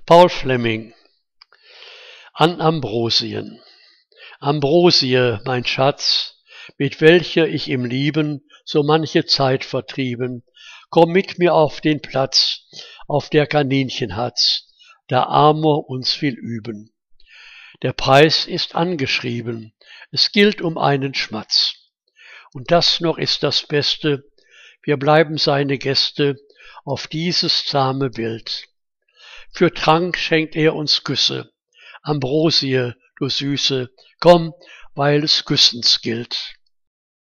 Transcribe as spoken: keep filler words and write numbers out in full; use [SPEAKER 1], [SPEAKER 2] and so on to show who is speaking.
[SPEAKER 1] Paul Fleming an Ambrosien. Ambrosie, mein Schatz, mit welcher ich im Lieben so manche Zeit vertrieben, komm mit mir auf den Platz, auf der Kaninchenhatz, da Amor uns will üben. Der Preis ist angeschrieben, es gilt um einen Schmatz. Und das noch ist das Beste, wir bleiben seine Gäste auf dieses zahme Wild. Für Trank schenkt er uns Küsse, Ambrosie, du Süße, komm, weil es Küssens gilt.